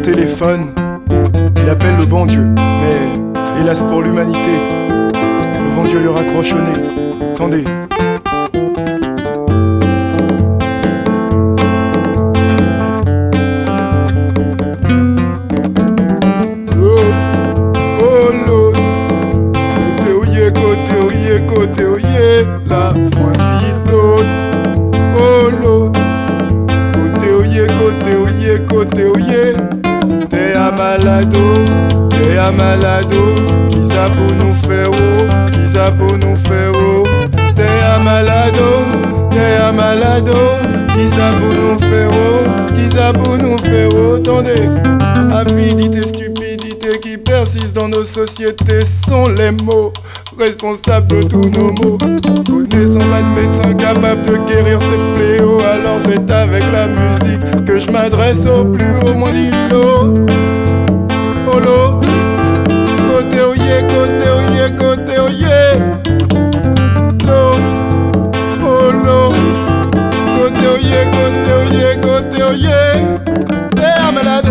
téléphone, il appelle le bon Dieu, mais hélas pour l'humanité, le bon Dieu lui raccroche au nez. Attendez. Côté oye, la moi dit l'autre. Oh l'autre. Côté oye, t'es un malado, qui ça pour nous faire oh, qui ça pour nous faire oh. T'es un malado, qui ça pour nous faire oh, qui ça pour nous faire oh. Attendez, avidité, stupidité qui persiste dans nos sociétés sont les mots responsables de tous nos maux. Connaissant pas de médecin capable de guérir ces fléaux, alors c'est avec la musique que je m'adresse au plus haut mon îlot. Oh l'eau, côté oye, l'eau, oh l'eau, côté oye, t'es un malade,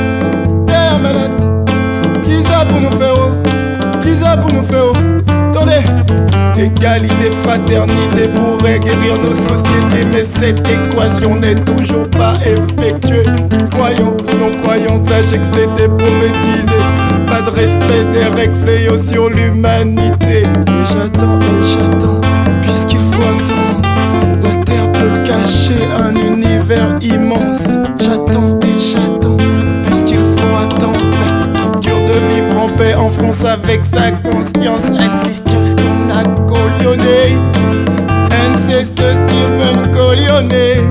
qui ça pour nous faire oh, attendez. Égalité, fraternité pourrait guérir nos sociétés, mais cette équation n'est toujours pas effectuée. Croyons ou non croyons, sachez que c'était prophétisé. Pas de respect des règles fléaux sur l'humanité. Et j'attends, puisqu'il faut attendre. La terre peut cacher un univers immense. J'attends, puisqu'il faut attendre. Dur de vivre en paix en France avec sa conscience. Ancestors qu'on a collionné, Ancestors Stephen collionné.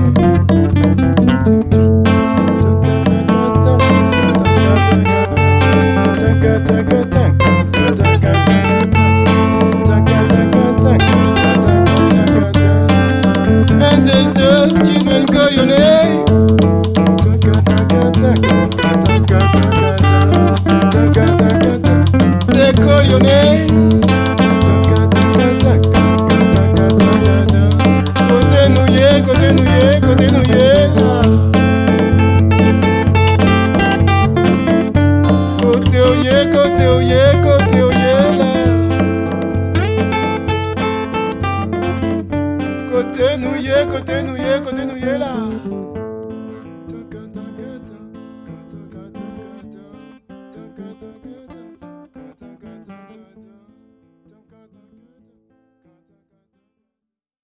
Ancestors Stephen collionné. C'est collionné. Côté nouillé là. Côté oye là. Côté nouillé là.